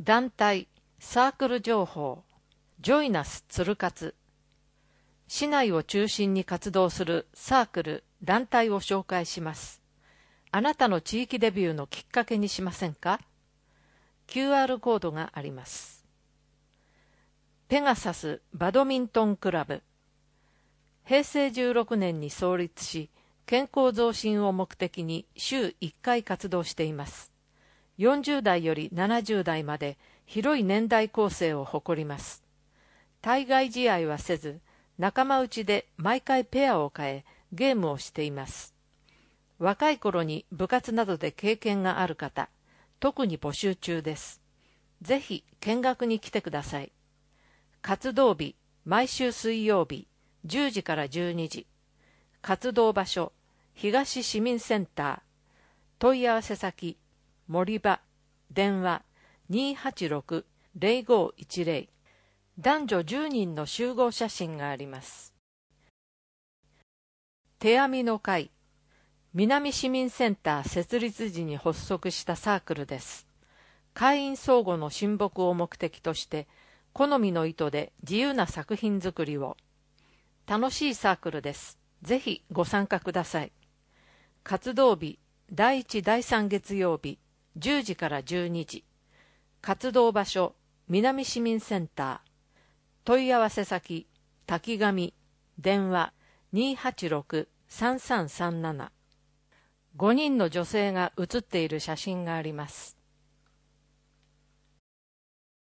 団体、サークル情報、ジョイナス鶴活。市内を中心に活動するサークル、団体を紹介します。あなたの地域デビューのきっかけにしませんか？ QR コードがあります。ペガサスバドミントンクラブ。平成16年に創立し、健康増進を目的に週1回活動しています。40代より70代まで広い年代構成を誇ります。対外試合はせず、仲間内で毎回ペアを変え、ゲームをしています。若い頃に部活などで経験がある方、特に募集中です。ぜひ見学に来てください。活動日、毎週水曜日、10時から12時。活動場所、東市民センター。問い合わせ先、森場。電話、286-0510。男女10人の集合写真があります。手編みの会。南市民センター設立時に発足したサークルです。会員相互の親睦を目的として、好みの糸で自由な作品作りを。楽しいサークルです。ぜひご参加ください。活動日、第1第3月曜日、10時から12時。活動場所、南市民センター。問い合わせ先、滝上。電話、286-3337。5人の女性が写っている写真があります。